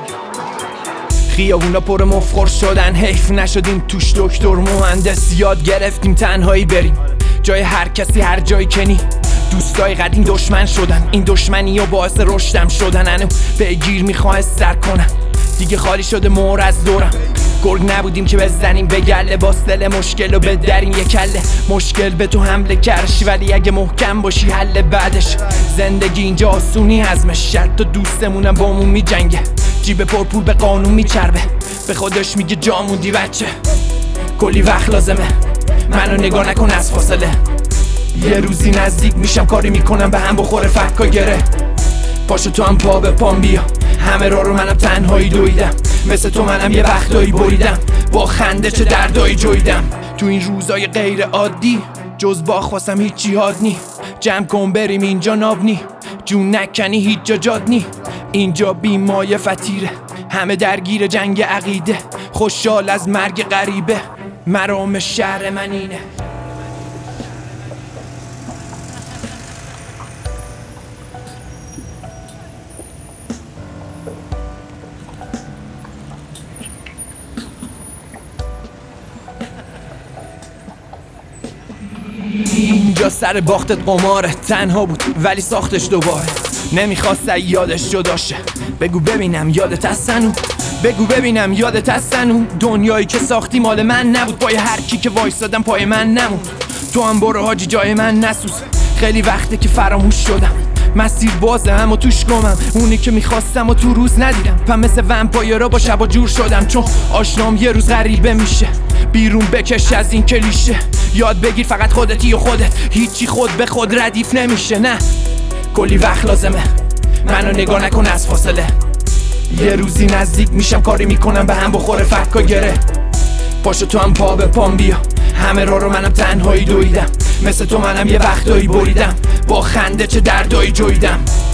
خیابونا پر مفخور شدن، حیف نشدیم توش دکتر مهندس. یاد گرفتیم تنهایی بریم جای هر کسی هر جایی کنی. دوستای قدیم دشمن شدن، این دشمنی و باعث رشدم شدن. انو بگیر میخواه سر کنم، دیگه خالی شده مور از دورم. گرگ نبودیم که بزنیم به گله، باز دل مشکل رو بدریم یه کله. مشکل به تو حمله کردشی ولی اگه محکم باشی حل بعدش. زندگی اینجا آسونی هضمش، شد تا دوستمونم بامون میجنگه. جیب پرپول به قانون میچربه، به خودش میگه جا موندی بچه. کلی وقت لازمه، منو نگاه نکن از فاصله. یه روزی نزدیک میشم کاری میکنم به هم بخوره فکا گره. پاشو تو هم پا به پام بیا، همه رو منم تنهایی دویدم. مثل تو منم یه وقتایی بریدم، با خنده چه دردایی جویدم. تو این روزای غیر عادی جز با خواستم هیچ جهاد نی. جمع کن بریم اینجا ناب نی، جون نکنی هیچ جا جاد نی. اینجا بیمایه فتیره، همه درگیر جنگ عقیده. خوشحال از مرگ غریبه، مرام شهر من اینه. اینجا سر باختت قماره، تنها بود ولی ساختش دوباره. نمیخواست یادش جداشه، بگو ببینم یادت هستنو. بگو ببینم یادت هستنو. دنیایی که ساختی مال من نبود، پای هر کی که وایسادم پای من نمود. تو هم برو حاجی جای من نسوز، خیلی وقته که فراموش شدم. مسیر بازه اما توش گمم، اونی که میخواستم و تو روز ندیدم. پم مثل ومپایرها با شبا جور شدم، چون آشنام یه روز غریبه میشه. بیرون بکش از این کلیشه، یاد بگیر فقط خودتی و خودت. هیچی خود به خود ردیف نمیشه، نه کلی وقت لازمه، منو نگاه نکن از فاصله. یه روزی نزدیک میشم کاری میکنم به هم بخوره فکا گره. پاشو تو هم پا به پام بیا، همه رو منم تنهایی دویدم. مثل تو منم یه وقتایی بریدم، با خنده چه دردایی جویدم.